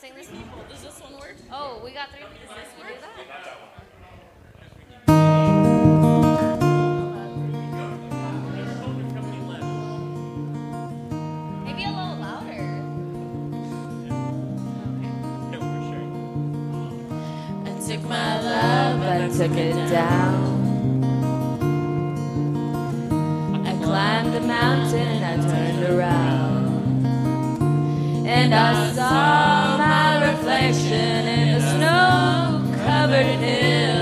sing this? Does this one work? Oh, we got 3 pieces. We do that? Maybe a little louder. I took my love, I took it down. I climbed a mountain, I turned around, and I saw my reflection in a snow-covered hill.